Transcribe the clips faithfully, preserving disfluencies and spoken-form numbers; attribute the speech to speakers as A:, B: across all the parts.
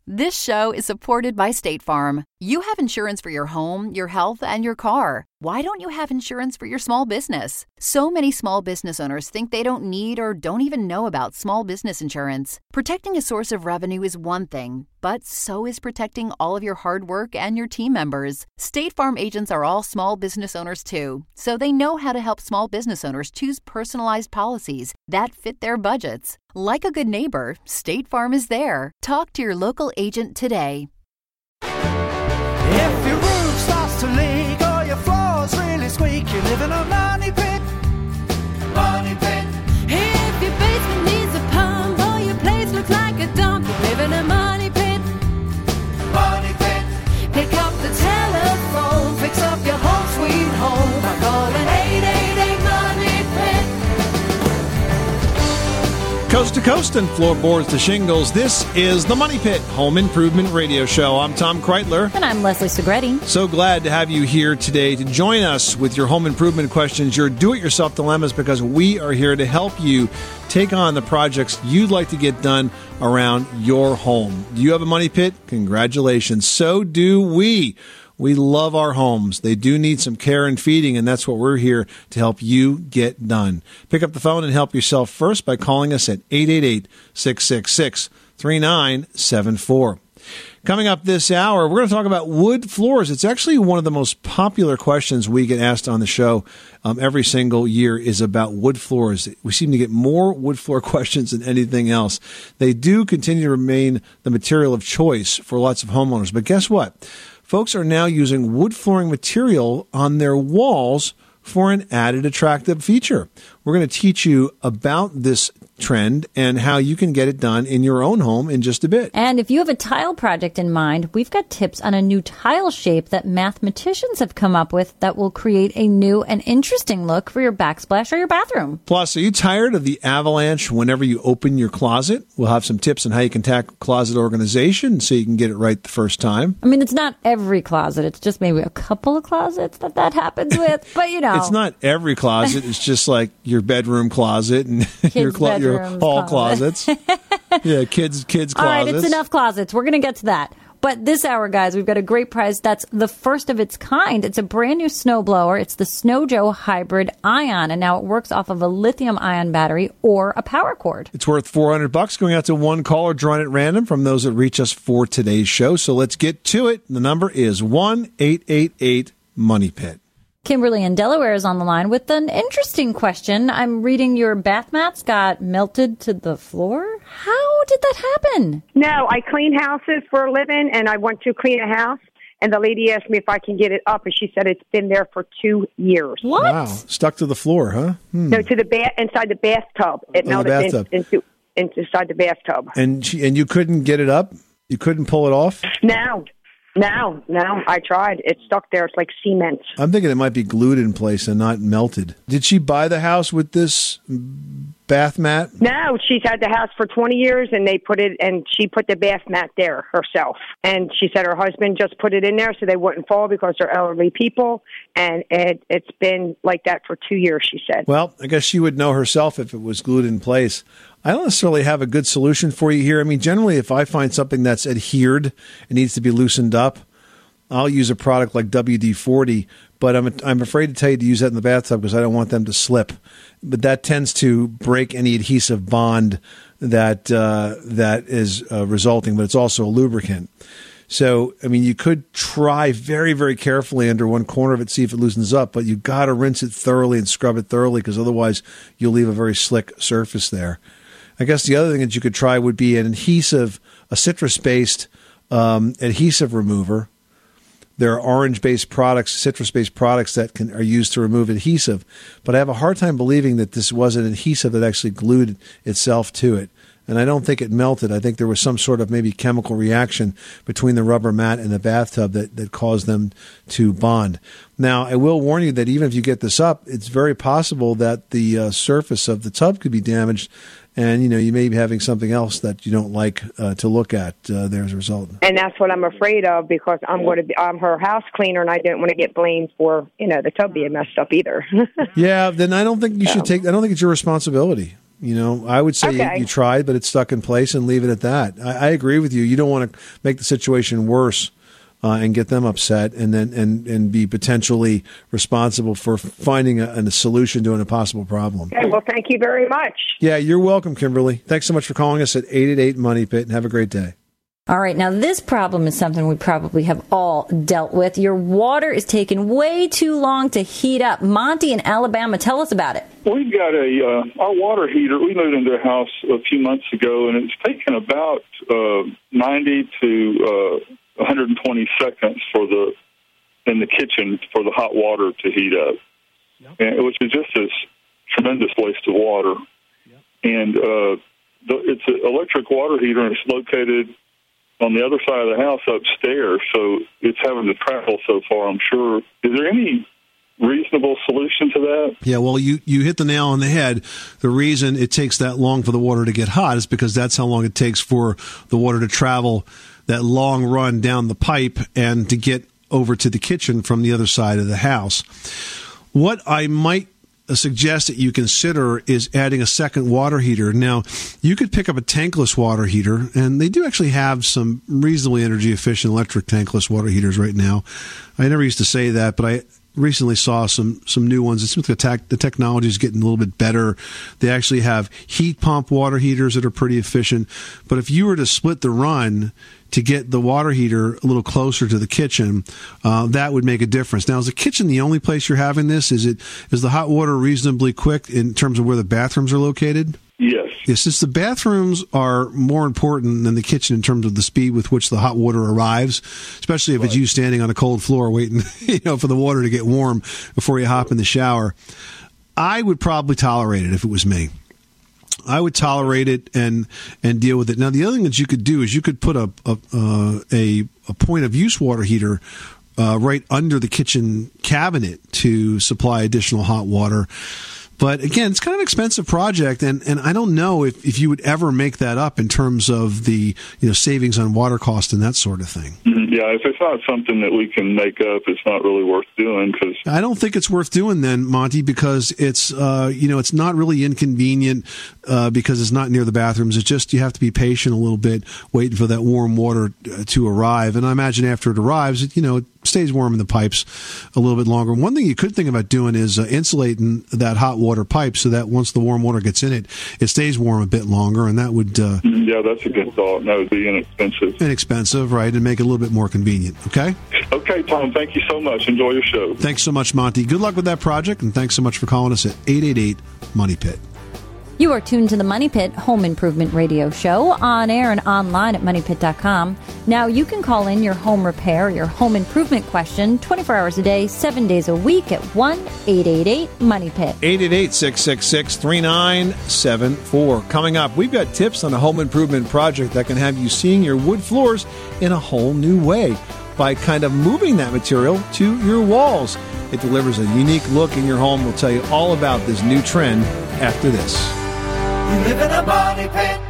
A: This show is supported by State Farm. You have insurance for your home, your health, and your car. Why don't you have insurance for your small business? So many small business owners think they don't need or don't even know about small business insurance. Protecting a source of revenue is one thing, but so is protecting all of your hard work and your team members. State Farm agents are all small business owners too, so they know how to help small business owners choose personalized policies that fit their budgets. Like a good neighbor, State Farm is there. Talk to your local agent today.
B: If your roof starts to leak or your floor's really squeak, you live in a money pit. Money pit.
C: If your basement needs a pump or your place looks like a dump, you live in a money pit.
B: Money pit.
C: Pick up the telephone, fix up your home sweet home by calling eight eight eight money pit.
D: Coast to coast and floorboards to shingles, this is the Money Pit Home Improvement Radio Show. I'm Tom Kreitler.
E: And I'm Leslie Segretti.
D: So glad to have you here today to join us with your home improvement questions, your do-it-yourself dilemmas, because we are here to help you take on the projects you'd like to get done around your home. Do you have a money pit? Congratulations. So do we. We love our homes. They do need some care and feeding, and that's what we're here to help you get done. Pick up the phone and help yourself first by calling us at eight eight eight, six six six, three nine seven four. Coming up this hour, we're going to talk about wood floors. It's actually one of the most popular questions we get asked on the show um, every single year is about wood floors. We seem to get more wood floor questions than anything else. They do continue to remain the material of choice for lots of homeowners. But guess what? Folks are now using wood flooring material on their walls for an added attractive feature. We're going to teach you about this trend and how you can get it done in your own home in just a bit.
E: And if you have a tile project in mind, we've got tips on a new tile shape that mathematicians have come up with that will create a new and interesting look for your backsplash or your bathroom.
D: Plus, are you tired of the avalanche whenever you open your closet? We'll have some tips on how you can tackle closet organization so you can get it right the first time.
E: I mean, it's not every closet. It's just maybe a couple of closets that that happens with. But, you know.
D: It's not every closet. It's just like your bedroom closet and your, clo- your hall
E: closet.
D: closets. Yeah, kids, kids closets.
E: All right, it's enough closets. We're going to get to that. But this hour, guys, we've got a great prize that's the first of its kind. It's a brand new snowblower. It's the SnowJoe Hybrid Ion, and now it works off of a lithium-ion battery or a power cord.
D: It's worth four hundred bucks, going out to one caller drawn at random from those that reach us for today's show. So let's get to it. The number is one eight eight eight money pit.
E: Kimberly in Delaware is on the line with an interesting question. I'm reading your bath mats got melted to the floor. How did that happen?
F: No, I clean houses for a living, and I want to clean a house. And the lady asked me if I can get it up, and she said it's been there for two years.
E: What?
D: Wow, stuck to the floor, huh? Hmm.
F: No, to the ba- inside the bathtub. It
D: oh,
F: melted
D: bathtub.
F: In, into, inside the bathtub.
D: And she, and you couldn't get it up? You couldn't pull it off?
F: No. No, no, I tried. It's stuck there. It's like cement.
D: I'm thinking it might be glued in place and not melted. Did she buy the house with this bath mat?
F: No, she's had the house for twenty years, and they put it, and she put the bath mat there herself. And she said her husband just put it in there so they wouldn't fall because they're elderly people. And it, it's been like that for two years, she said.
D: Well, I guess she would know herself if it was glued in place. I don't necessarily have a good solution for you here. I mean, generally, if I find something that's adhered and needs to be loosened up, I'll use a product like W D forty, but I'm I'm afraid to tell you to use that in the bathtub because I don't want them to slip. But that tends to break any adhesive bond that uh, that is uh, resulting, but it's also a lubricant. So, I mean, you could try very, very carefully under one corner of it, see if it loosens up, but you've got to rinse it thoroughly and scrub it thoroughly because otherwise you'll leave a very slick surface there. I guess the other thing that you could try would be an adhesive, a citrus-based um, adhesive remover. There are orange-based products, citrus-based products that can are used to remove adhesive, but I have a hard time believing that this was an adhesive that actually glued itself to it. And I don't think it melted. I think there was some sort of maybe chemical reaction between the rubber mat and the bathtub that, that caused them to bond. Now, I will warn you that even if you get this up, it's very possible that the uh, surface of the tub could be damaged, and you know you may be having something else that you don't like uh, to look at uh, there as a result.
F: And that's what I'm afraid of because I'm going to be I'm her house cleaner, and I didn't want to get blamed for you know the tub being messed up either.
D: Yeah, then I don't think you should take. I don't think it's your responsibility. You know, I would say
F: Okay.
D: you, you tried, but it's stuck in place, and leave it at that. I, I agree with you. You don't want to make the situation worse uh, and get them upset, and then and, and be potentially responsible for finding a, a solution to an impossible problem.
F: Okay, well, thank you very much.
D: Yeah, you're welcome, Kimberly. Thanks so much for calling us at eight eight eight Money Pit, and have a great day.
E: All right, now this problem is something we probably have all dealt with. Your water is taking way too long to heat up. Monty in Alabama, tell us about it.
G: We've got a uh, our water heater. We moved into a house a few months ago, and it's taken about uh, ninety to uh, one hundred twenty seconds for the in the kitchen for the hot water to heat up, yep. and, which is just a tremendous waste of water. Yep. And uh, the, it's an electric water heater, and it's located on the other side of the house upstairs, so it's having to travel so far, I'm sure. Is there any reasonable solution to that?
D: Yeah, well, you, you hit the nail on the head. The reason it takes that long for the water to get hot is because that's how long it takes for the water to travel that long run down the pipe and to get over to the kitchen from the other side of the house. What I might suggest that you consider is adding a second water heater. Now, you could pick up a tankless water heater, and they do actually have some reasonably energy efficient electric tankless water heaters right now. I never used to say that, but I recently saw some some new ones. It seems like the, tech, the technology is getting a little bit better. They actually have heat pump water heaters that are pretty efficient. But if you were to split the run to get the water heater a little closer to the kitchen, uh, that would make a difference. Now, is the kitchen the only place you're having this? Is it is the hot water reasonably quick in terms of where the bathrooms are located?
G: Yes.
D: Yes, since the bathrooms are more important than the kitchen in terms of the speed with which the hot water arrives, especially if right. it's you standing on a cold floor waiting, you know, for the water to get warm before you hop in the shower, I would probably tolerate it if it was me. I would tolerate it and and deal with it. Now, the other thing that you could do is you could put a a uh, a, a point of use water heater uh, right under the kitchen cabinet to supply additional hot water. But again, it's kind of an expensive project, and, and I don't know if, if you would ever make that up in terms of the you know savings on water cost and that sort of thing.
G: Yeah, if it's not something that we can make up, it's not really worth doing. Cause
D: I don't think it's worth doing then, Monty, because it's uh, you know it's not really inconvenient uh, because it's not near the bathrooms. It's just you have to be patient a little bit, waiting for that warm water to arrive. And I imagine after it arrives, it, you know, it stays warm in the pipes a little bit longer. One thing you could think about doing is uh, insulating that hot water pipe so that once the warm water gets in it, it stays warm a bit longer, and that would uh,
G: yeah, that's a good thought. That would be inexpensive.
D: Inexpensive, right, and make it a little bit more convenient. Okay.
G: Okay, Tom. Thank you so much. Enjoy your show.
D: Thanks so much, Monty. Good luck with that project, and thanks so much for calling us at eight eight eight Money Pit.
E: You are tuned to the Money Pit Home Improvement Radio Show, on air and online at money pit dot com. Now, you can call in your home repair, your home improvement question twenty-four hours a day, seven days a week at one eight eight eight Money Pit.
D: eight eight eight, six six six, three nine seven four. Coming up, we've got tips on a home improvement project that can have you seeing your wood floors in a whole new way by kind of moving that material to your walls. It delivers a unique look in your home. We'll tell you all about this new trend after this.
B: You live in a money pit.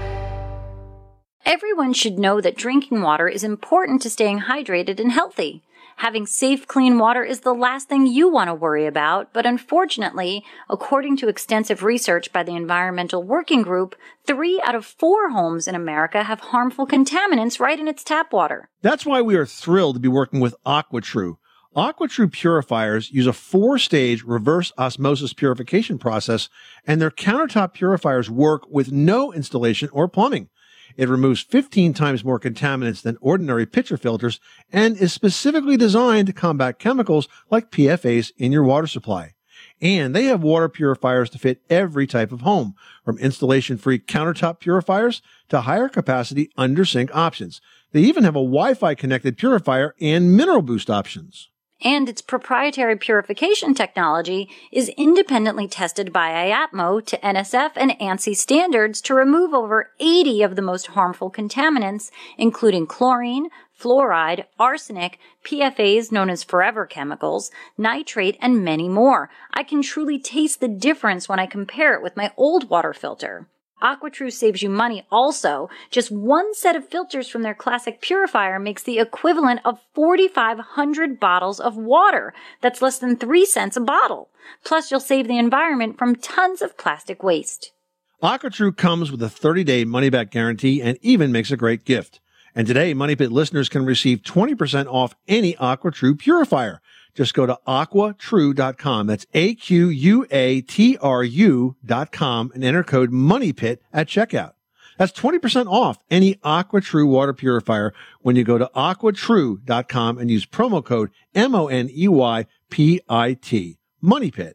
E: Everyone should know that drinking water is important to staying hydrated and healthy. Having safe, clean water is the last thing you want to worry about, but unfortunately, according to extensive research by the Environmental Working Group, three out of four homes in America have harmful contaminants right in its tap water.
D: That's why we are thrilled to be working with AquaTrue. AquaTrue purifiers use a four-stage reverse osmosis purification process, and their countertop purifiers work with no installation or plumbing. It removes fifteen times more contaminants than ordinary pitcher filters and is specifically designed to combat chemicals like P F As in your water supply. And they have water purifiers to fit every type of home, from installation-free countertop purifiers to higher capacity under-sink options. They even have a Wi-Fi connected purifier and mineral boost options.
E: And its proprietary purification technology is independently tested by I A T M O to N S F and ANSI standards to remove over eighty of the most harmful contaminants, including chlorine, fluoride, arsenic, P F As known as forever chemicals, nitrate, and many more. I can truly taste the difference when I compare it with my old water filter. AquaTrue saves you money also. Just one set of filters from their classic purifier makes the equivalent of forty-five hundred bottles of water. That's less than three cents a bottle. Plus, you'll save the environment from tons of plastic waste.
D: AquaTrue comes with a thirty-day money-back guarantee and even makes a great gift. And today, Money Pit listeners can receive twenty percent off any AquaTrue purifier. Just go to aqua true dot com. That's A Q U A T R U dot com and enter code MONEYPIT at checkout. That's twenty percent off any AquaTrue water purifier when you go to aqua true dot com and use promo code M O N E Y P I T. Money Pit.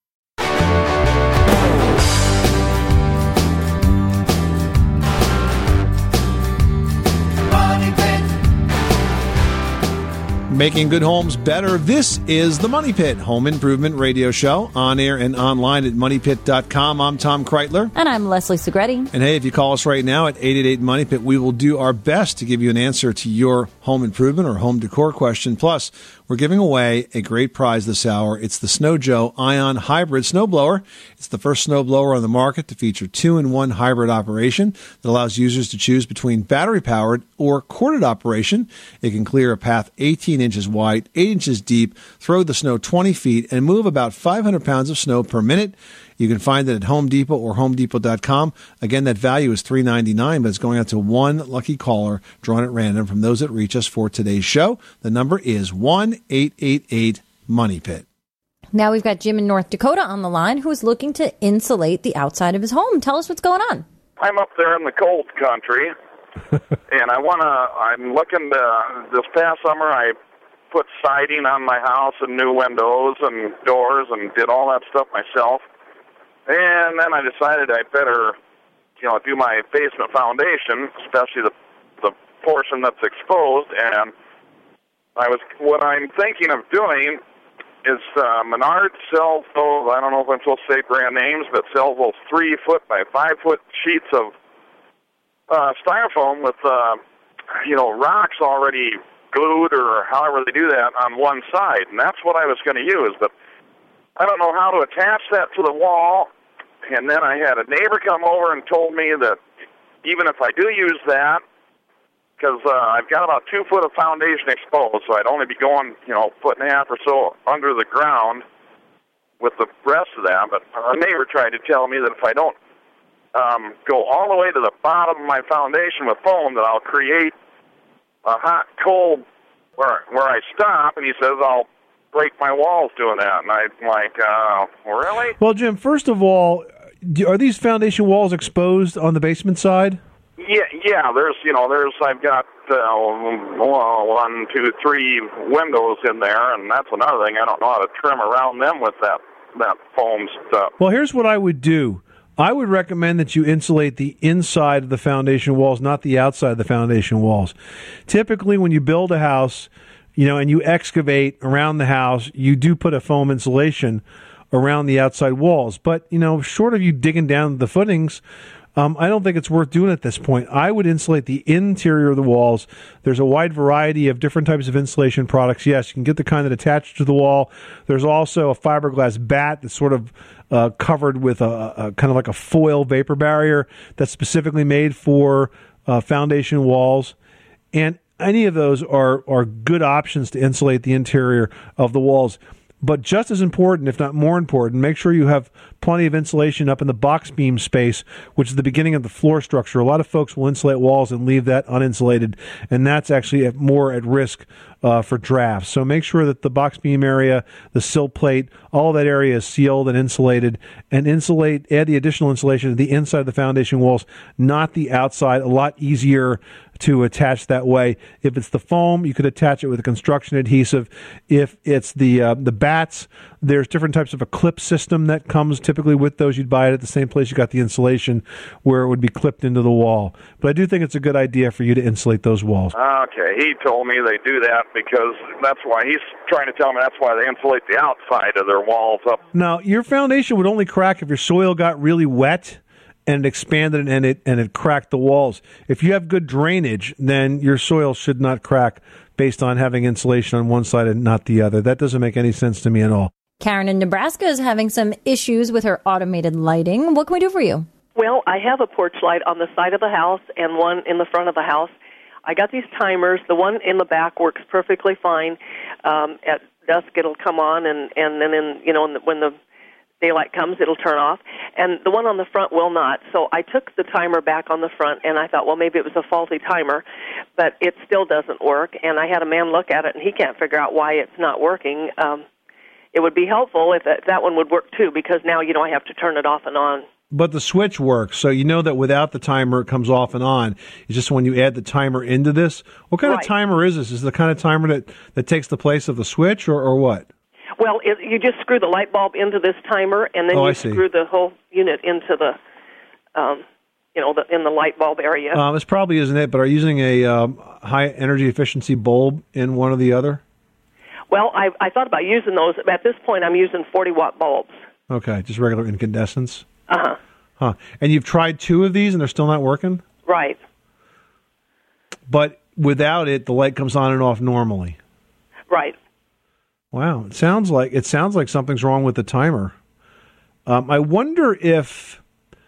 B: Money Pit.
D: Making good homes better. This is the Money Pit Home Improvement Radio Show, on air and online at money pit dot com. I'm Tom Kreitler.
E: And I'm Leslie Segretti.
D: And hey, if you call us right now at eight eight eight money pit, we will do our best to give you an answer to your home improvement or home decor question. Plus, we're giving away a great prize this hour. It's the Snow Joe Ion Hybrid Snowblower. It's the first snowblower on the market to feature two-in-one hybrid operation that allows users to choose between battery-powered or corded operation. It can clear a path eighteen inches wide, eight inches deep, throw the snow twenty feet, and move about five hundred pounds of snow per minute. You can find it at Home Depot or home depot dot com. Again, that value is three dollars and ninety-nine cents, but it's going out to one lucky caller drawn at random from those that reach us for today's show. The number is one eight eight eight money pit.
E: Now we've got Jim in North Dakota on the line who is looking to insulate the outside of his home. Tell us what's going on.
H: I'm up there in the cold country, and I want to, I'm looking to, this past summer I put siding on my house and new windows and doors and did all that stuff myself. And then I decided I better, you know, do my basement foundation, especially the the portion that's exposed. And I was, what I'm thinking of doing is uh, Menard sells those, I don't know if I'm supposed to say brand names, but sells those three foot by five foot sheets of uh, styrofoam with, uh, you know, rocks already glued or however they do that on one side. And that's what I was going to use, but I don't know how to attach that to the wall. And then I had a neighbor come over and told me that even if I do use that, because uh, I've got about two foot of foundation exposed, so I'd only be going, you know, foot and a half or so under the ground with the rest of that. But a neighbor tried to tell me that if I don't um, go all the way to the bottom of my foundation with foam, that I'll create a hot cold where where I stop. And he says I'll break my walls doing that. And I'm like, uh, really?
I: Well, Jim, first of all, are these foundation walls exposed on the basement side?
H: Yeah, yeah. There's, you know, there's. I've got uh, one, two, three windows in there, and that's another thing. I don't know how to trim around them with that that foam stuff.
I: Well, here's what I would do. I would recommend that you insulate the inside of the foundation walls, not the outside of the foundation walls. Typically, when you build a house, you know, and you excavate around the house, you do put a foam insulation around the outside walls. But, you know, short of you digging down the footings, um, I don't think it's worth doing at this point. I would insulate the interior of the walls. There's a wide variety of different types of insulation products. Yes, you can get the kind that attach to the wall. There's also a fiberglass bat that's sort of uh, covered with a, a kind of like a foil vapor barrier that's specifically made for uh, foundation walls. And any of those are, are good options to insulate the interior of the walls. But just as important, if not more important, make sure you have plenty of insulation up in the box beam space, which is the beginning of the floor structure. A lot of folks will insulate walls and leave that uninsulated, and that's actually more at risk uh, for drafts. So make sure that the box beam area, the sill plate, all of that area is sealed and insulated, and insulate, add the additional insulation to the inside of the foundation walls, not the outside. A lot easier to attach that way. If it's the foam, you could attach it with a construction adhesive. If it's the uh, the bats, there's different types of a clip system that comes typically with those. You'd buy it at the same place you got the insulation, where it would be clipped into the wall. But I do think it's a good idea for you to insulate those walls.
H: Okay, he told me they do that because that's why he's trying to tell me that's why they insulate the outside of their walls up.
I: Now, your foundation would only crack if your soil got really wet and it expanded and it and it cracked the walls. If you have good drainage, then your soil should not crack based on having insulation on one side and not the other. That doesn't make any sense to me at all.
E: Karen in Nebraska is having some issues with her automated lighting. What can we do for you?
J: Well, I have a porch light on the side of the house and one in the front of the house. I got these timers. The one in the back works perfectly fine. Um, at dusk, it'll come on, and, and then in, you know when the daylight comes, it'll turn off, and the one on the front will not. So I took the timer back on the front, and I thought, well, maybe it was a faulty timer, but it still doesn't work. And I had a man look at it, and he can't figure out why it's not working. Um, it would be helpful if that, that one would work, too, because now, you know, I have to turn it off and on.
I: But the switch works, so you know that without the timer, it comes off and on. It's just when you add the timer into this. What kind
J: Right.
I: of timer is this? Is it the kind of timer that, that takes the place of the switch, or, or what?
J: Well, it, you just screw the light bulb into this timer, and then
I: Oh,
J: you
I: I see.
J: screw the whole unit into the, um, you know, the, in the light bulb area.
I: Um, this probably isn't it, but are you using a um, high energy efficiency bulb in one or the other?
J: Well, I, I thought about using those. At this point, I'm using forty-watt bulbs.
I: Okay, just regular incandescents.
J: Uh-huh.
I: Huh. And you've tried two of these, and they're still not working?
J: Right.
I: But without it, the light comes on and off normally.
J: Right.
I: Wow, it sounds like it sounds like something's wrong with the timer. Um, I wonder if,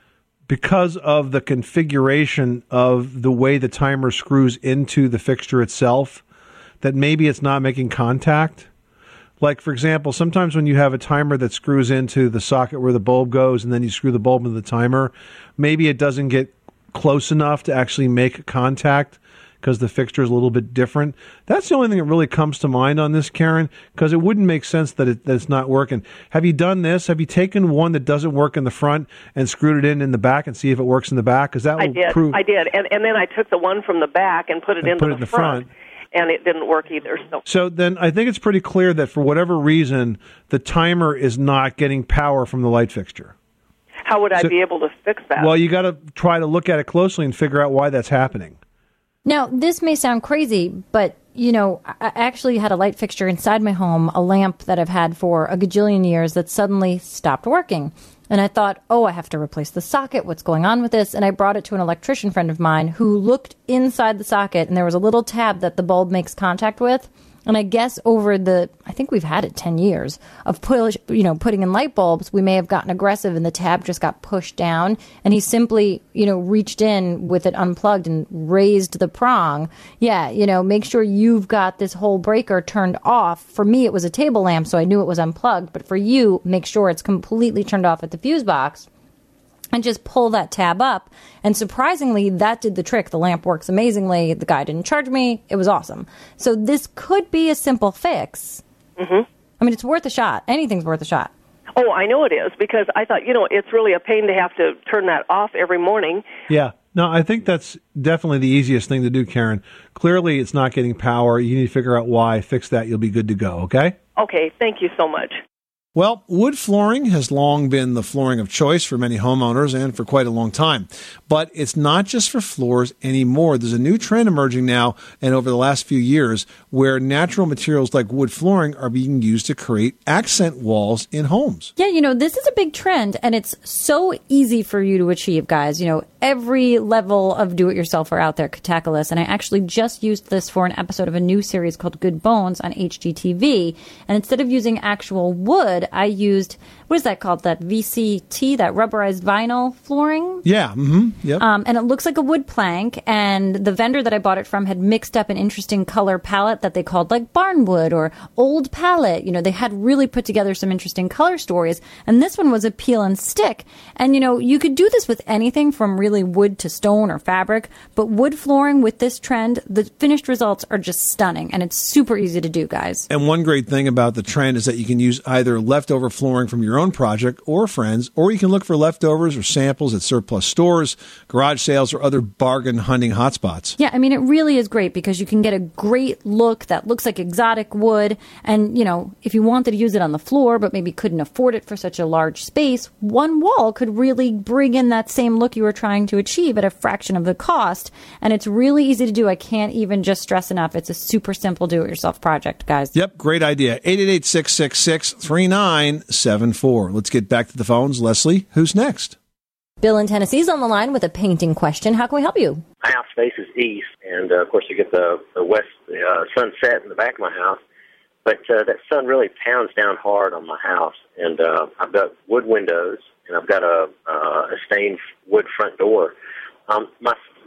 I: because of the configuration of the way the timer screws into the fixture itself, that maybe it's not making contact. Like, for example, sometimes when you have a timer that screws into the socket where the bulb goes and then you screw the bulb into the timer, maybe it doesn't get close enough to actually make contact because the fixture is a little bit different. That's the only thing that really comes to mind on this, Karen, because it wouldn't make sense that, it, that it's not working. Have you done this? Have you taken one that doesn't work in the front and screwed it in in the back and see if it works in the back? Because that will
J: I did.
I: prove.
J: I did. And, and then I took the one from the back and put it
I: And
J: into
I: put it
J: the,
I: in the
J: front,
I: front.
J: and it didn't work either. So.
I: So then I think it's pretty clear that for whatever reason, the timer is not getting power from the light fixture.
J: How would I
I: So-
J: be able to fix that?
I: Well, you got to try to look at it closely and figure out why that's happening.
E: Now, this may sound crazy, but, you know, I actually had a light fixture inside my home, a lamp that I've had for a gajillion years that suddenly stopped working. And I thought, oh, I have to replace the socket. What's going on with this? And I brought it to an electrician friend of mine who looked inside the socket, and there was a little tab that the bulb makes contact with. And I guess over the, I think we've had it ten years of push, you know, putting in light bulbs, we may have gotten aggressive and the tab just got pushed down. And he simply, you know, reached in with it unplugged and raised the prong. Yeah, you know, make sure you've got this whole breaker turned off. For me, it was a table lamp, so I knew it was unplugged. But for you, make sure it's completely turned off at the fuse box. And just pull that tab up. And surprisingly, that did the trick. The lamp works amazingly. The guy didn't charge me. It was awesome. So this could be a simple fix.
J: Mm-hmm.
E: I mean, it's worth a shot. Anything's worth a shot.
J: Oh, I know it is, because I thought, you know, it's really a pain to have to turn that off every morning.
I: Yeah. No, I think that's definitely the easiest thing to do, Karen. Clearly, it's not getting power. You need to figure out why. Fix that. You'll be good to go, okay?
J: Okay, thank you so much.
D: Well, wood flooring has long been the flooring of choice for many homeowners and for quite a long time. But it's not just for floors anymore. There's a new trend emerging now and over the last few years where natural materials like wood flooring are being used to create accent walls in homes.
E: Yeah, you know, this is a big trend, and it's so easy for you to achieve, guys. You know, every level of do-it-yourselfer out there could tackle this, and I actually just used this for an episode of a new series called Good Bones on H G T V, and instead of using actual wood, I used, what is that called, that V C T, that rubberized vinyl flooring?
D: Yeah, mm-hmm, yep.
E: Um, and it looks like a wood plank, and the vendor that I bought it from had mixed up an interesting color palette that they called like barnwood or old palette. You know, they had really put together some interesting color stories, and this one was a peel and stick. And, you know, you could do this with anything from really wood to stone or fabric, but wood flooring with this trend, the finished results are just stunning, and it's super easy to do, guys.
D: And one great thing about the trend is that you can use either leftover flooring from your own project or friends, or you can look for leftovers or samples at surplus stores, garage sales, or other bargain hunting hotspots.
E: Yeah, I mean, it really is great because you can get a great look that looks like exotic wood. And, you know, if you wanted to use it on the floor but maybe couldn't afford it for such a large space, one wall could really bring in that same look you were trying to achieve at a fraction of the cost. And it's really easy to do. I can't even just stress enough. It's a super simple do-it-yourself project, guys.
D: Yep, great idea. eight eight eight, six six six, three nine seven four. Let's get back to the phones. Leslie, who's next?
E: Bill in Tennessee's on the line with a painting question. How can we help you?
K: My house faces east, and uh, of course you get the, the west uh, sunset in the back of my house. But uh, that sun really pounds down hard on my house, and uh, I've got wood windows, and I've got a, uh, a stained wood front door. Um, my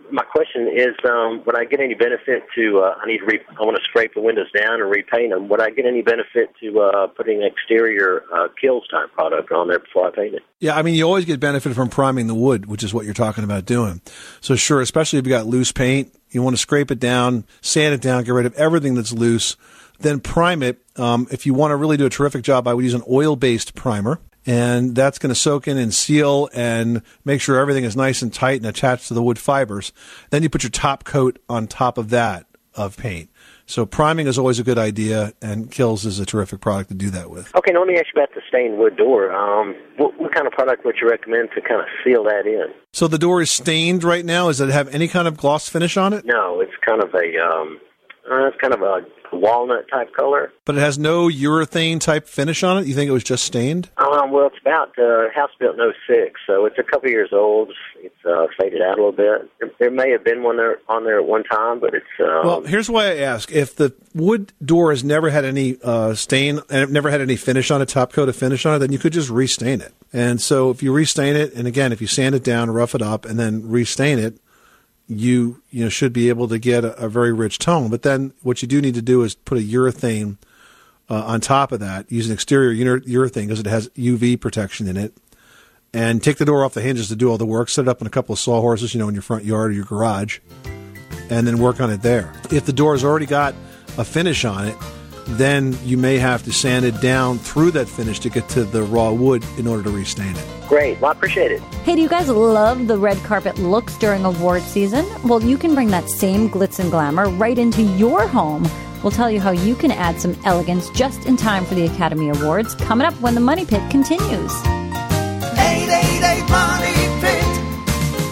K: my question is, um, would I get any benefit to? Uh, I need to. Re- I want to scrape the windows down and repaint them. Would I get any benefit to uh, putting exterior uh, Kilz type product on there before I paint it?
D: Yeah, I mean, you always get benefit from priming the wood, which is what you're talking about doing. So sure, especially if you got loose paint, you want to scrape it down, sand it down, get rid of everything that's loose, then prime it. Um, if you want to really do a terrific job, I would use an oil-based primer. And that's going to soak in and seal and make sure everything is nice and tight and attached to the wood fibers. Then you put your top coat on top of that of paint. So priming is always a good idea, and Kilz is a terrific product to do that with.
K: Okay, now let me ask you about the stained wood door. Um, what, what kind of product would you recommend to kind of seal that in?
D: So the door is stained right now. Does it have any kind of gloss finish on it?
K: No, it's kind of a um, uh, it's kind of a walnut type color.
D: But it has no urethane type finish on it? You think it was just stained?
K: Um, well, it's about uh, house built in oh six, so it's a couple years old. It's uh, faded out a little bit. There, there may have been one there on there at one time, but it's. Um,
D: well, here's why I ask: if the wood door has never had any uh, stain and it never had any finish on it, top coat of finish on it, then you could just restain it. And so, if you restain it, and again, if you sand it down, rough it up, and then restain it, you you know should be able to get a, a very rich tone. But then what you do need to do is put a urethane uh, on top of that, use an exterior urethane because it has U V protection in it, and take the door off the hinges to do all the work. Set it up in a couple of sawhorses, you know, in your front yard or your garage, and then work on it there. If the door has already got a finish on it, then you may have to sand it down through that finish to get to the raw wood in order to restain it.
K: Great. Well, I appreciate it.
E: Hey, do you guys love the red carpet looks during award season? Well, you can bring that same glitz and glamour right into your home. We'll tell you how you can add some elegance just in time for the Academy Awards, coming up when the Money Pit continues.
B: eight eight eight Money Pit.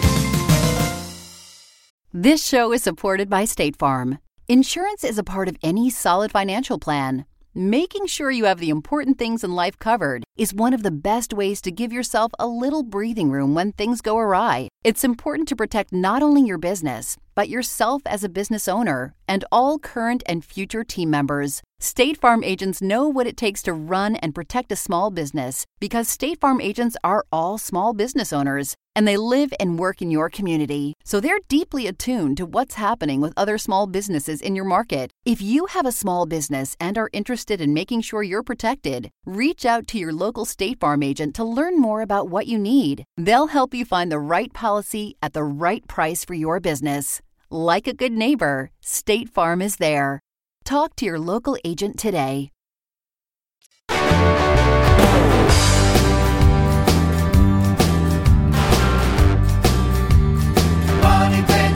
A: This show is supported by State Farm. Insurance is a part of any solid financial plan. Making sure you have the important things in life covered is one of the best ways to give yourself a little breathing room when things go awry. It's important to protect not only your business, but yourself as a business owner and all current and future team members. State Farm agents know what it takes to run and protect a small business because State Farm agents are all small business owners and they live and work in your community. So they're deeply attuned to what's happening with other small businesses in your market. If you have a small business and are interested in making sure you're protected, reach out to your local State Farm agent to learn more about what you need. They'll help you find the right policy at the right price for your business. Like a good neighbor, State Farm is there. Talk to your local agent today.
B: Money Pit.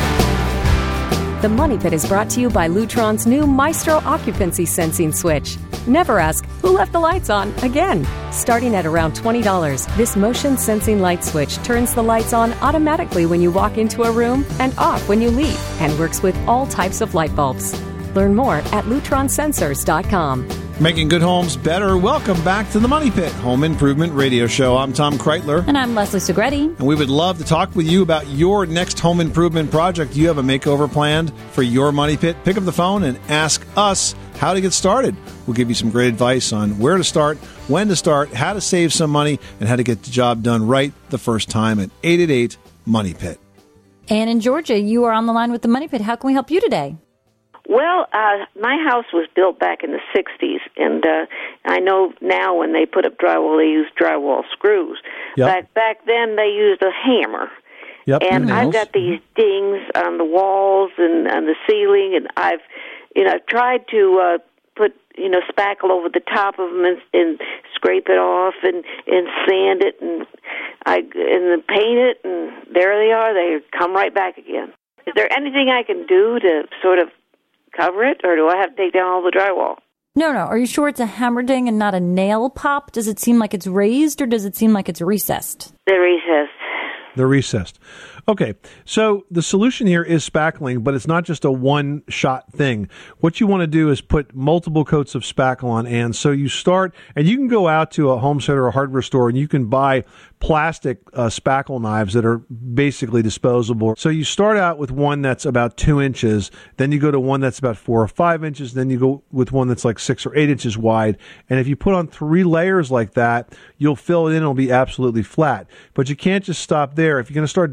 L: The Money Pit is brought to you by Lutron's new Maestro Occupancy Sensing Switch. Never ask, who left the lights on again? Starting at around twenty dollars, this motion sensing light switch turns the lights on automatically when you walk into a room and off when you leave, and works with all types of light bulbs. Learn more at lutron sensors dot com.
D: Making good homes better. Welcome back to the Money Pit Home Improvement Radio Show. I'm Tom Kreitler.
E: And I'm Leslie Segretti.
D: And we would love to talk with you about your next home improvement project. Do you have a makeover planned for your Money Pit? Pick up the phone and ask us how to get started. We'll give you some great advice on where to start, when to start, how to save some money, and how to get the job done right the first time at eight eight eight Money Pit.
E: And in Georgia, you are on the line with the Money Pit. How can we help you today?
M: Well, uh, my house was built back in the sixties, and uh, I know now when they put up drywall, they use drywall screws.
D: Yep.
M: But back then, they used a hammer.
D: Yep,
M: and I've got these dings on the walls and on the ceiling, and I've, you know, I've tried to uh, put, you know, spackle over the top of them and, and scrape it off and, and sand it and I and then paint it, and there they are. They come right back again. Is there anything I can do to sort of cover it, or do I have to take down all the drywall?
E: No, no. Are you sure it's a hammer ding and not a nail pop? Does it seem like it's raised, or does it seem like it's recessed?
M: They're recessed.
I: They're recessed. Okay, so the solution here is spackling, but it's not just a one-shot thing. What you want to do is put multiple coats of spackle on, and so you start, and you can go out to a home center or a hardware store, and you can buy plastic uh, spackle knives that are basically disposable. So you start out with one that's about two inches, then you go to one that's about four or five inches, then you go with one that's like six or eight inches wide. And if you put on three layers like that, you'll fill it in, it'll be absolutely flat. But you can't just stop there. If you're going to start doing this,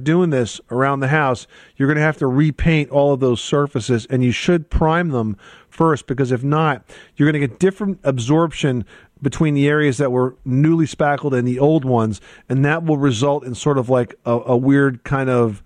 I: surface around the house, you're going to have to repaint all of those surfaces, and you should prime them first, because if not, you're going to get different absorption between the areas that were newly spackled and the old ones, and that will result in sort of like a, a weird kind of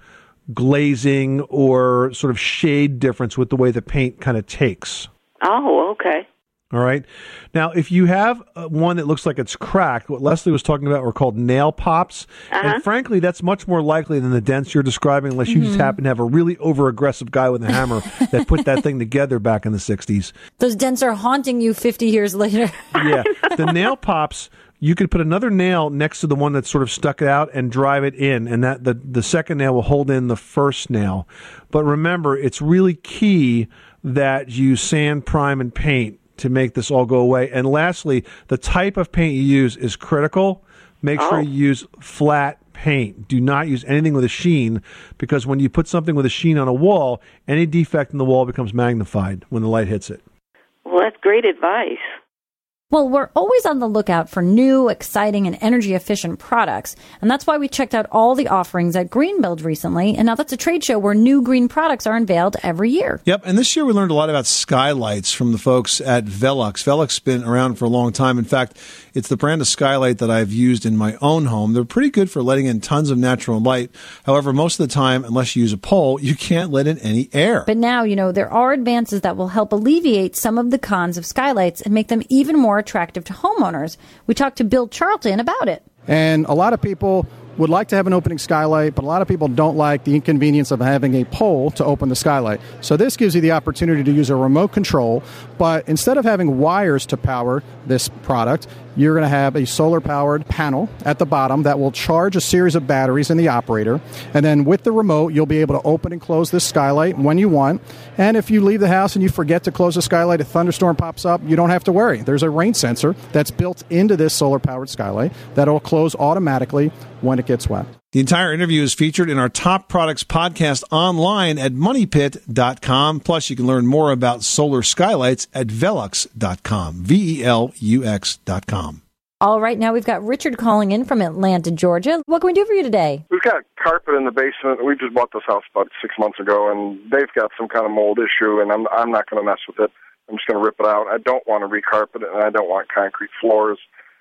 I: glazing or sort of shade difference with the way the paint kind of takes.
M: Oh, okay.
I: All right. Now, if you have uh, one that looks like it's cracked, what Leslie was talking about were called nail pops.
M: Uh-huh.
I: And frankly, that's much more likely than the dents you're describing, unless you
E: Mm-hmm.
I: just happen to have a really over-aggressive guy with a hammer that put that thing together back in the sixties.
E: Those dents are haunting you fifty years later.
I: Yeah. The nail pops, you could put another nail next to the one that sort of stuck it out and drive it in, and that the, the second nail will hold in the first nail. But remember, it's really key that you sand, prime, and paint to make this all go away. And lastly, the type of paint you use is critical. Make sure
M: Oh.
I: you use flat paint. Do not use anything with a sheen, because when you put something with a sheen on a wall, any defect in the wall becomes magnified when the light hits it.
M: Well, that's great advice.
E: Well, we're always on the lookout for new, exciting, and energy-efficient products, and that's why we checked out all the offerings at Greenbuild recently, and now that's a trade show where new green products are unveiled every year.
D: Yep, and this year we learned a lot about skylights from the folks at Velux. Velux has been around for a long time. In fact, it's the brand of skylight that I've used in my own home. They're pretty good for letting in tons of natural light. However, most of the time, unless you use a pole, you can't let in any air.
E: But now, you know, there are advances that will help alleviate some of the cons of skylights and make them even more attractive to homeowners. We talked to Bill Charlton about it.
N: And a lot of people would like to have an opening skylight, but a lot of people don't like the inconvenience of having a pole to open the skylight. So this gives you the opportunity to use a remote control, but instead of having wires to power this product, you're going to have a solar-powered panel at the bottom that will charge a series of batteries in the operator. And then with the remote, you'll be able to open and close this skylight when you want. And if you leave the house and you forget to close the skylight, a thunderstorm pops up, you don't have to worry. There's a rain sensor that's built into this solar-powered skylight that'll close automatically when it gets wet.
D: The entire interview is featured in our Top Products podcast online at money pit dot com. Plus, you can learn more about solar skylights at velux dot com, V E L U X dot com.
E: All right, now we've got Richard calling in from Atlanta, Georgia. What can we do for you today?
O: We've got carpet in the basement. We just bought this house about six months ago, and they've got some kind of mold issue, and I'm I'm not going to mess with it. I'm just going to rip it out. I don't want to recarpet it, and I don't want concrete floors.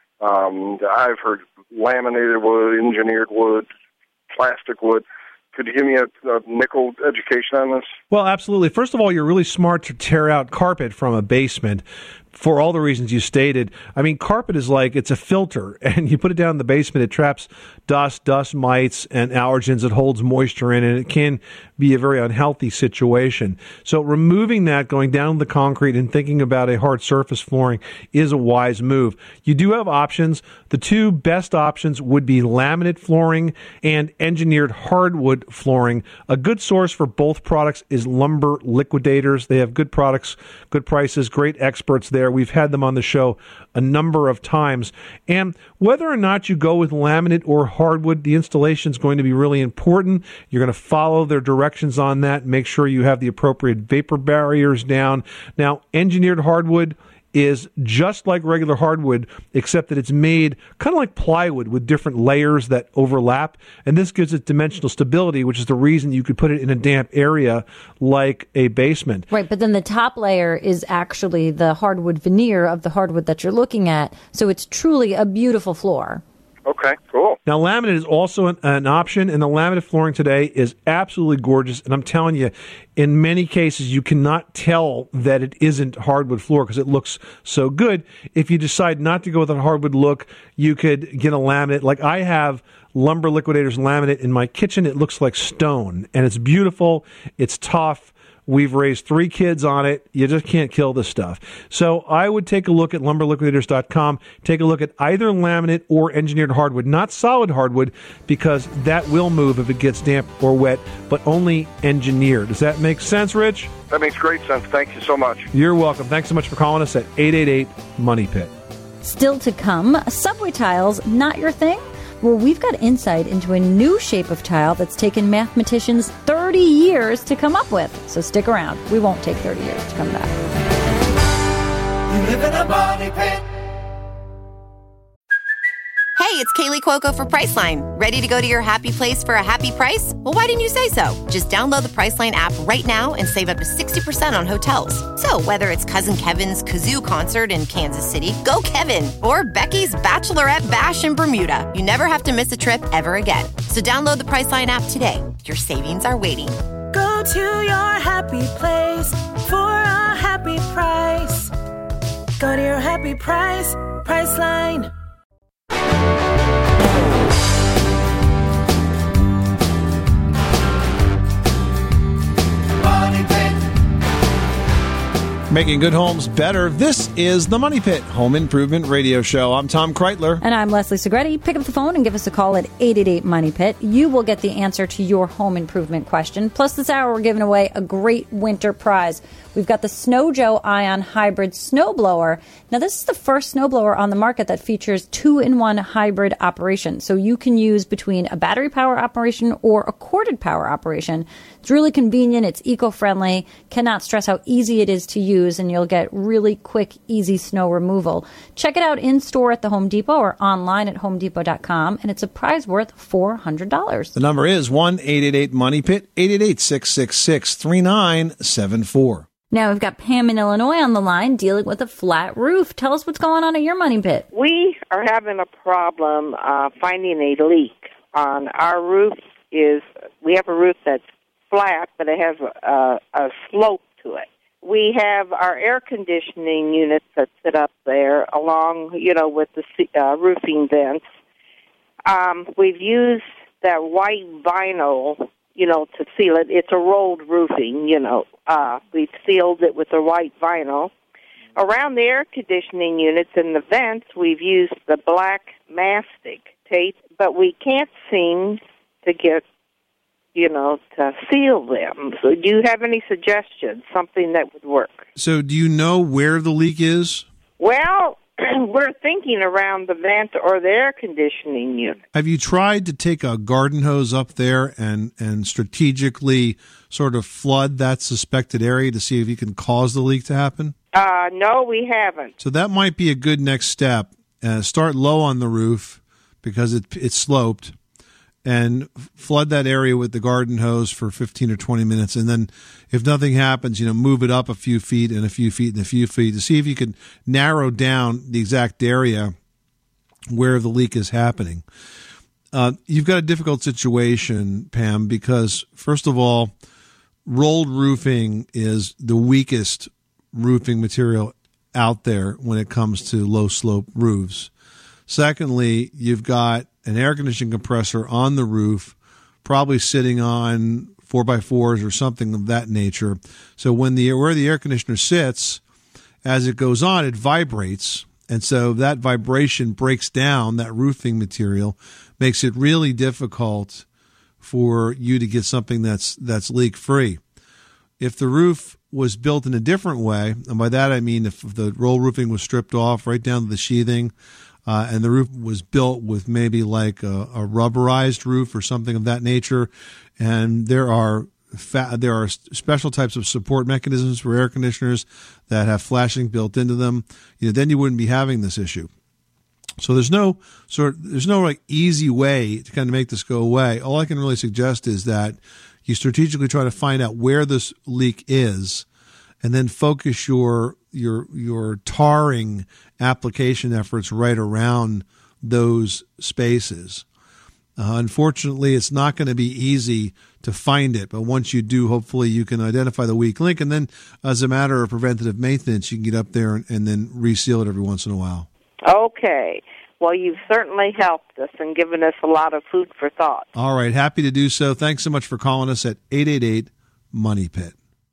O: Um, I've heard laminated wood, engineered wood, plastic wood. Could you give me a, a nickel education on this?
I: Well, absolutely. First of all, you're really smart to tear out carpet from a basement for all the reasons you stated. I mean, carpet is like, it's a filter, and you put it down in the basement, it traps dust, dust mites, and allergens. It holds moisture in, and it can be a very unhealthy situation. So removing that, going down the concrete, and thinking about a hard surface flooring is a wise move. You do have options. The two best options would be laminate flooring and engineered hardwood flooring. A good source for both products is Lumber Liquidators. They have good products, good prices, great experts there. We've had them on the show a number of times. And whether or not you go with laminate or hardwood, the installation is going to be really important. You're going to follow their directions on that. Make sure you have the appropriate vapor barriers down. Now, engineered hardwood is just like regular hardwood, except that it's made kind of like plywood with different layers that overlap, and this gives it dimensional stability, which is the reason you could put it in a damp area like a basement.
E: Right, but then the top layer is actually the hardwood veneer of the hardwood that you're looking at, so it's truly a beautiful floor.
O: Okay, cool.
I: Now, laminate is also an, an option, and the laminate flooring today is absolutely gorgeous. And I'm telling you, in many cases, you cannot tell that it isn't hardwood floor because it looks so good. If you decide not to go with a hardwood look, you could get a laminate. Like I have Lumber Liquidators laminate in my kitchen. It looks like stone, and it's beautiful. It's tough. We've raised three kids on it. You just can't kill this stuff. So I would take a look at lumber liquidators dot com. Take a look at either laminate or engineered hardwood, not solid hardwood, because that will move if it gets damp or wet, but only engineered. Does that make sense, Rich?
O: That makes great sense. Thank you so much.
I: You're welcome. Thanks so much for calling us at eight eight eight money pit.
E: Still to come, subway tiles, not your thing? Well, we've got insight into a new shape of tile that's taken mathematicians thirty years to come up with. So stick around. We won't take thirty years to come back.
B: You live in a money pit.
P: Hey, it's Kaylee Cuoco for Priceline. Ready to go to your happy place for a happy price? Well, why didn't you say so? Just download the Priceline app right now and save up to sixty percent on hotels. So whether it's Cousin Kevin's Kazoo Concert in Kansas City, go Kevin, or Becky's Bachelorette Bash in Bermuda, you never have to miss a trip ever again. So download the Priceline app today. Your savings are waiting.
C: Go to your happy place for a happy price. Go to your happy price, Priceline.
D: Making good homes better. This is the Money Pit Home Improvement Radio Show. I'm Tom Kreitler.
E: And I'm Leslie Segretti. Pick up the phone and give us a call at eight eight eight, MONEY PIT. You will get the answer to your home improvement question. Plus, this hour, we're giving away a great winter prize. We've got the Snow Joe Ion Hybrid Snowblower. Now, this is the first snowblower on the market that features two-in-one hybrid operation. So you can use between a battery power operation or a corded power operation. It's really convenient. It's eco-friendly. Cannot stress how easy it is to use, and you'll get really quick, easy snow removal. Check it out in-store at the Home Depot or online at home depot dot com, and it's a prize worth four hundred dollars.
D: The number is one eight eight eight, MONEY PIT, eight eight eight, six six six, three nine seven four.
E: Now we've got Pam in Illinois on the line dealing with a flat roof. Tell us what's going on at your Money Pit.
Q: We are having a problem uh, finding a leak on our roof. Is we have a roof that's flat, but it has a, a slope to it. We have our air conditioning units that sit up there along, you know, with the uh, roofing vents. Um, we've used that white vinyl, you know, to seal it. It's a rolled roofing, you know. Uh, we've sealed it with the white vinyl. Around the air conditioning units and the vents, we've used the black mastic tape, but we can't seem to get, you know, to seal them. So do you have any suggestions, something that would work?
I: So do you know where the leak is?
Q: Well, we're thinking around the vent or the air conditioning unit.
I: Have you tried to take a garden hose up there and, and strategically sort of flood that suspected area to see if you can cause the leak to happen?
Q: Uh, no, we haven't.
I: So that might be a good next step. Uh, start low on the roof because it, it's sloped, and flood that area with the garden hose for fifteen or twenty minutes. And then if nothing happens, you know, move it up a few feet and a few feet and a few feet to see if you can narrow down the exact area where the leak is happening. Uh, you've got a difficult situation, Pam, because first of all, rolled roofing is the weakest roofing material out there when it comes to low slope roofs. Secondly, you've got an air conditioning compressor on the roof, probably sitting on four by fours or something of that nature. So when the where the air conditioner sits, as it goes on, it vibrates, and so that vibration breaks down that roofing material, makes it really difficult for you to get something that's that's leak free. If the roof was built in a different way, and by that I mean if the roll roofing was stripped off right down to the sheathing, Uh, and the roof was built with maybe like a, a rubberized roof or something of that nature, and there are fa- there are special types of support mechanisms for air conditioners that have flashing built into them. You know, then you wouldn't be having this issue. So there's no sort there's no like easy way to kind of make this go away. All I can really suggest is that you strategically try to find out where this leak is, and then focus your your your tarring application efforts right around those spaces. Uh, unfortunately, it's not going to be easy to find it, but once you do, hopefully you can identify the weak link, and then as a matter of preventative maintenance, you can get up there and, and then reseal it every once in a while.
Q: Okay. Well, you've certainly helped us and given us a lot of food for thought.
I: All right. Happy to do so. Thanks so much for calling us at eight eight eight, MONEY PIT.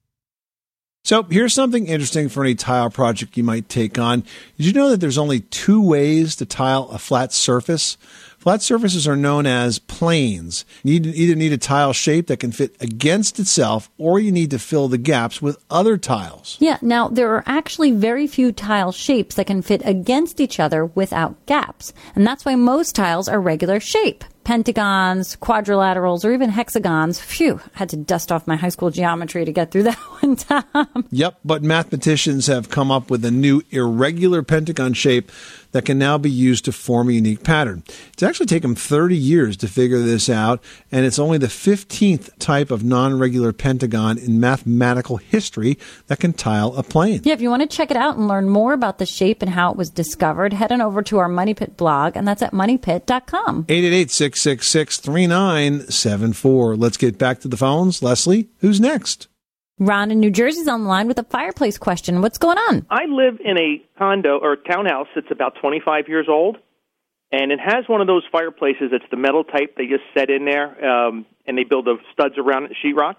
D: So here's something interesting for any tile project you might take on. Did you know that there's only two ways to tile a flat surface? Flat surfaces are known as planes. You either need a tile shape that can fit against itself, or you need to fill the gaps with other tiles.
E: Yeah, now there are actually very few tile shapes that can fit against each other without gaps. And that's why most tiles are regular shape. pentagons, quadrilaterals, or even hexagons. Phew, I had to dust off my high school geometry to get through that one, Tom.
D: Yep, but mathematicians have come up with a new irregular pentagon shape that can now be used to form a unique pattern. It's actually taken thirty years to figure this out, and it's only the fifteenth type of non-regular pentagon in mathematical history that can tile a plane.
E: Yeah, if you want to check it out and learn more about the shape and how it was discovered, head on over to our Money Pit blog, and that's at money pit dot com.
D: eight eight eight, six six six, three nine seven four. Let's get back to the phones. Leslie, who's next?
E: Ron in New Jersey's on the line with a fireplace question. What's going on?
R: I live in a condo or townhouse that's about twenty-five years old, and it has one of those fireplaces. It's the metal type they just set in there, um, and they build the studs around it, sheetrock,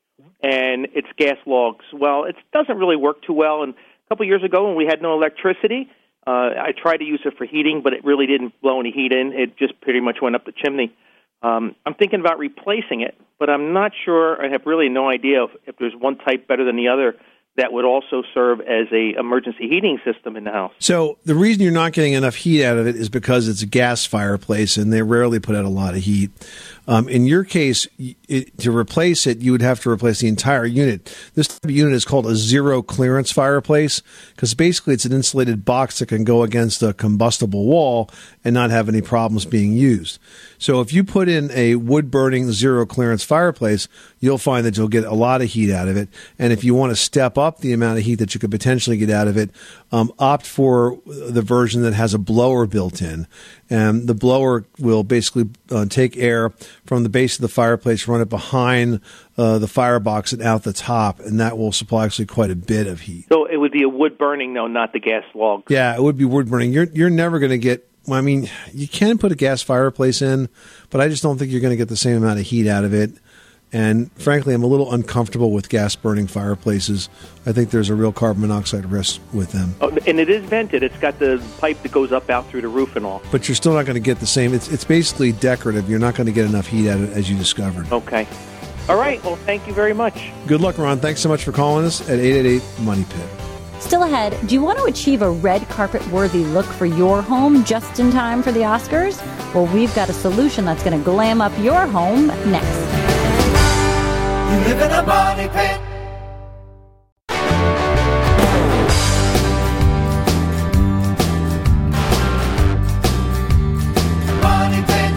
R: and it's gas logs. Well, it doesn't really work too well, and a couple years ago when we had no electricity, uh, I tried to use it for heating, but it really didn't blow any heat in. It just pretty much went up the chimney. Um, I'm thinking about replacing it, but I'm not sure. I have really no idea if, if there's one type better than the other that would also serve as a emergency heating system in the house.
D: So the reason you're not getting enough heat out of it is because it's a gas fireplace, and they rarely put out a lot of heat. Um, in your case, it, to replace it, you would have to replace the entire unit. This type of unit is called a zero clearance fireplace because basically it's an insulated box that can go against a combustible wall and not have any problems being used. So if you put in a wood-burning zero clearance fireplace, you'll find that you'll get a lot of heat out of it. And if you want to step up the amount of heat that you could potentially get out of it, um, opt for the version that has a blower built in. And the blower will basically uh, take air from the base of the fireplace, run it behind uh, the firebox and out the top, and that will supply actually quite a bit of heat.
R: So it would be a wood burning, though, not the gas log.
D: Yeah, it would be wood burning. You're you're never going to get. I mean, you can put a gas fireplace in, but I just don't think you're going to get the same amount of heat out of it. And frankly, I'm a little uncomfortable with gas-burning fireplaces. I think there's a real carbon monoxide risk with them.
R: Oh, and it is vented. It's got the pipe that goes up out through the roof and all.
D: But you're still not going to get the same. It's it's basically decorative. You're not going to get enough heat out of it as you discovered.
R: Okay. All right. Well, thank you very much.
D: Good luck, Ron. Thanks so much for calling us at eight eight eight, MONEY PIT.
E: Still ahead, do you want to achieve a red carpet-worthy look for your home just in time for the Oscars? Well, we've got a solution that's going to glam up your home next.
B: You live in a money pit. Money pit.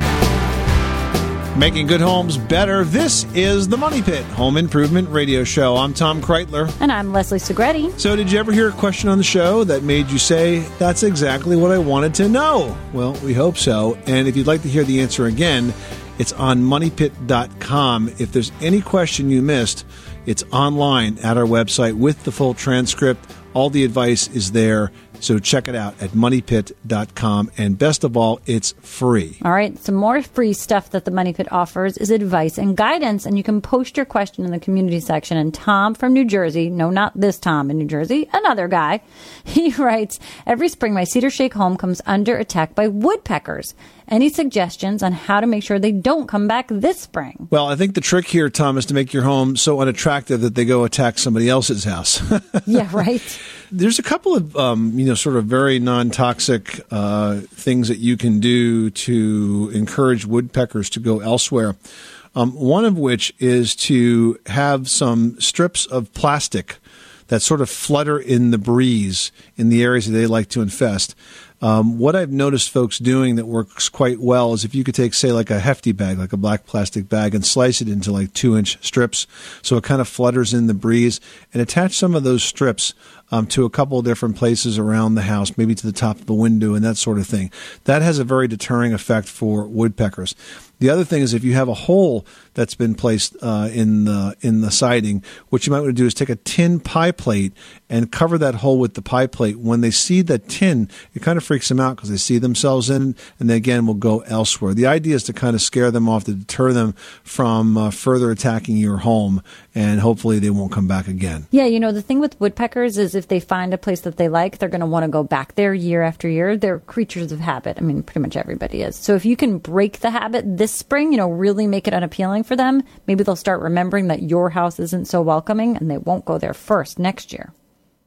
D: Making good homes better. This is the Money Pit Home Improvement Radio Show. I'm Tom Kreitler.
E: And I'm Leslie Segretti.
D: So did you ever hear a question on the show that made you say, that's exactly what I wanted to know? Well, we hope so. And if you'd like to hear the answer again, it's on money pit dot com. If there's any question you missed, it's online at our website with the full transcript. All the advice is there. So check it out at money pit dot com. And best of all, it's free.
E: All right. Some more free stuff that the Money Pit offers is advice and guidance. And you can post your question in the community section. And Tom from New Jersey, no, not this Tom in New Jersey, another guy, he writes, every spring my Cedar Shake home comes under attack by woodpeckers. Any suggestions on how to make sure they don't come back this spring?
D: Well, I think the trick here, Tom, is to make your home so unattractive that they go attack somebody else's house.
E: Yeah, right.
D: There's a couple of, um, you know, sort of very non-toxic uh, things that you can do to encourage woodpeckers to go elsewhere. Um, one of which is to have some strips of plastic that sort of flutter in the breeze in the areas that they like to infest. Um, what I've noticed folks doing that works quite well is if you could take, say, like a hefty bag, like a black plastic bag, and slice it into like two-inch strips so it kind of flutters in the breeze, and attach some of those strips um, to a couple of different places around the house, maybe to the top of a window and that sort of thing. That has a very deterring effect for woodpeckers. The other thing is if you have a hole that's been placed uh, in the in the siding, what you might want to do is take a tin pie plate and cover that hole with the pie plate. When they see that tin, it kind of freaks them out because they see themselves in, and they again will go elsewhere. The idea is to kind of scare them off, to deter them from uh, further attacking your home, and hopefully they won't come back again.
E: Yeah, you know, the thing with woodpeckers is if they find a place that they like, they're going to want to go back there year after year. They're creatures of habit. I mean, pretty much everybody is. So if you can break the habit this spring, you know, really make it unappealing for them, maybe they'll start remembering that your house isn't so welcoming and they won't go there first next year.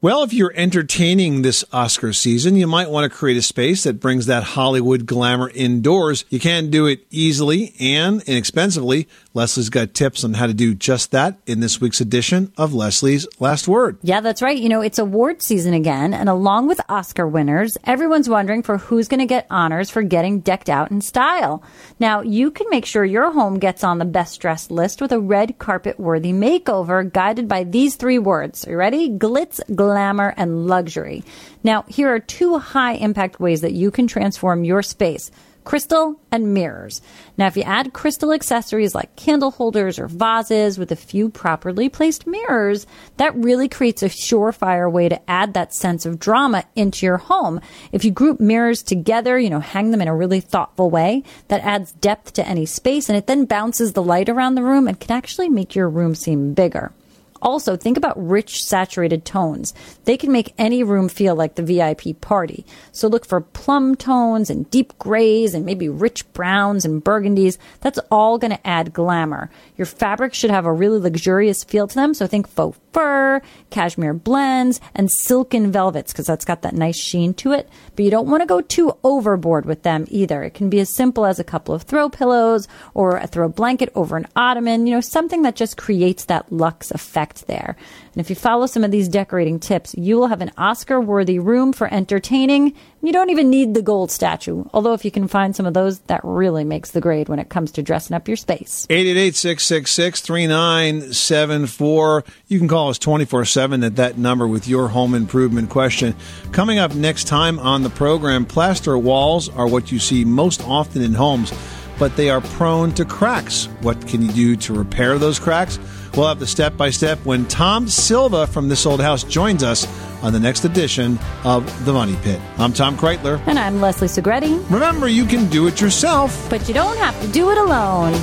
D: Well, if you're entertaining this Oscar season, you might want to create a space that brings that Hollywood glamour indoors. You can do it easily and inexpensively. Leslie's got tips on how to do just that in this week's edition of Leslie's Last Word.
E: Yeah, that's right. You know, it's award season again, and along with Oscar winners, everyone's wondering for who's going to get honors for getting decked out in style. Now, you can make sure your home gets on the best dressed list with a red carpet-worthy makeover guided by these three words. Are you ready? Glitz, glamour, and luxury. Now, here are two high-impact ways that you can transform your space. Crystal and mirrors. Now, if you add crystal accessories like candle holders or vases with a few properly placed mirrors, that really creates a surefire way to add that sense of drama into your home. If you group mirrors together, you know, hang them in a really thoughtful way, that adds depth to any space, and it then bounces the light around the room and can actually make your room seem bigger. Also, think about rich, saturated tones. They can make any room feel like the V I P party. So look for plum tones and deep grays and maybe rich browns and burgundies. That's all going to add glamour. Your fabrics should have a really luxurious feel to them. So think faux fur, cashmere blends, and silken velvets because that's got that nice sheen to it. But you don't want to go too overboard with them either. It can be as simple as a couple of throw pillows or a throw blanket over an ottoman, you know, something that just creates that luxe effect there. And if you follow some of these decorating tips, you will have an Oscar-worthy room for entertaining. You don't even need the gold statue, although if you can find some of those, that really makes the grade when it comes to dressing up your space.
D: eight eight eight, six six six, three nine seven four. You can call us twenty-four seven at that number with your home improvement question. Coming up next time on the program, plaster walls are what you see most often in homes, but they are prone to cracks. What can you do to repair those cracks? We'll have the step-by-step when Tom Silva from This Old House joins us on the next edition of The Money Pit. I'm Tom Kreitler.
E: And I'm Leslie Segretti.
D: Remember, you can do it yourself,
E: but you don't have to do it alone.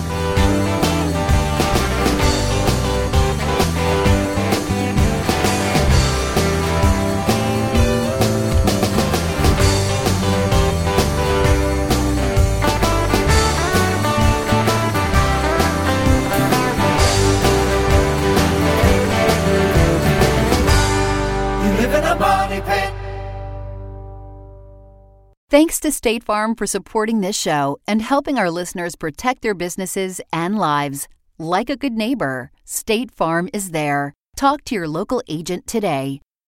A: Thanks to State Farm for supporting this show and helping our listeners protect their businesses and lives. Like a good neighbor, State Farm is there. Talk to your local agent today.